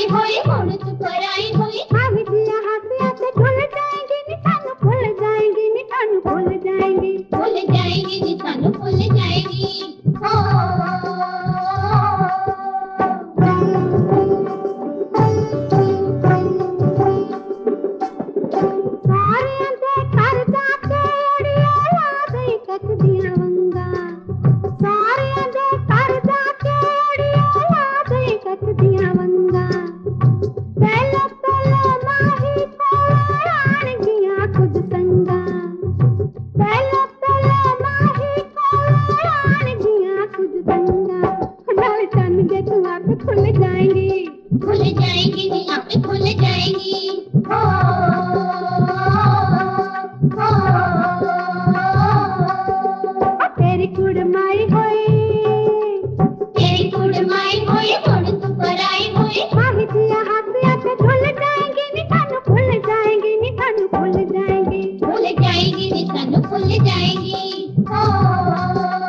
होए हुण तू पराई होए भाभी जिया हासिया से भूल जाएंगे नी सानू भूल जाएंगे नी सानू भूल जाएंगे नी सानू भूल जाएगी हो सारे दे कर जाके अड़िया याद कच दिया वंगा सारे दे कर जाके अड़िया याद कच दिया वंगा पहले पहले माही को आन गया कुछ संगा पहले पहले माही को आन गया कुछ संगा नाल चन जे तू आप खुल जाएंगी नी आप खुल जाएगी हो तेरी कुड़माई होए हुण तू पराई होए भाभी जिया हासिया से भूल जाएंगे नी सानू भूल जाएंगे नी सानू भूल जाएंगे नी सानू भूल जाएगी हो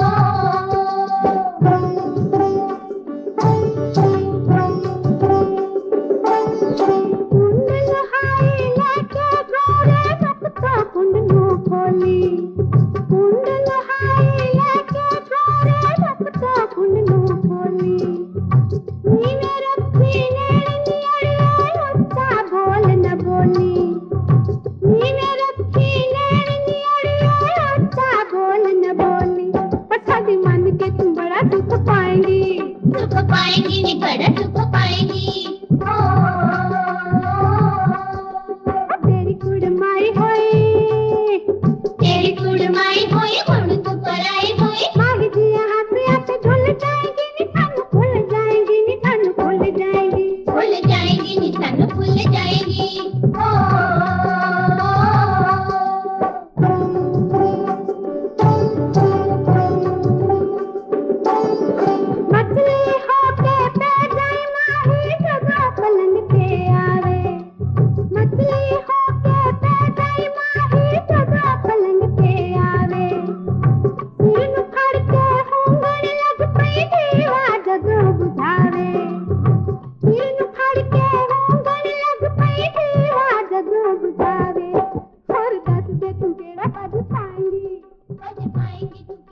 कुंड लहाई लेके गोरे मुक्ता कुंड नो खोली कुंड लहाई लेके गोरे मुक्ता कुंड नो खोली नीवे रखी नैनी अड़िया उत्ता बोल न बोली नीवे रखी नैनी अड़िया उत्ता बोल न बोली पछादी मान के तुम बड़ा सुख पाएंगी नी बड़ा सुख पाएगी हो तेरी कुड़माई होए हुण तू पराई होए भाभी जिया हासिया से भूल जाएंगे नी सानू भूल जाएंगे नी सानू भूल जाएंगे नी सानू भूल जाएगी हो मछली होके पे जाए माही जगह पलंग पे आवे मछली होके पे जाए माही जगह पलंग पे आवे सिर नु फड़ के हुंगड़ लग पई दीवा जगह बुझावे सिर नु फड़ के हुंगड़ लग पई दीवा जगह बुझावे और दस दे तू केड़ा पद पाएंगी तू